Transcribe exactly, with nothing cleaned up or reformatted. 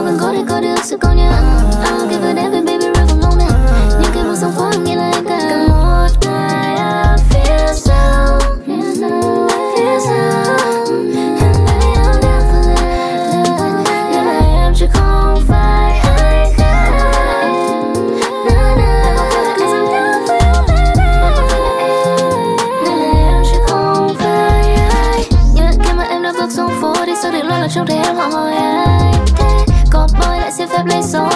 vẫn có thể có được sự công nhận. I don't give a damn if baby rap vào mong nè. Những cái bước sông phố em nghĩ là em cả. Cả một ngày ở phía sau, phía sau, phía sau. And baby I'm down for that. Nên là em chứ không phải ai khác. Na na, cause I'm down for you baby. Nên là em chứ không phải ai. Nhớ khi mà em đã bước sông phố thì sao để lo là trong thế em họ hỏi ai. Có boy lại xin phép lấy số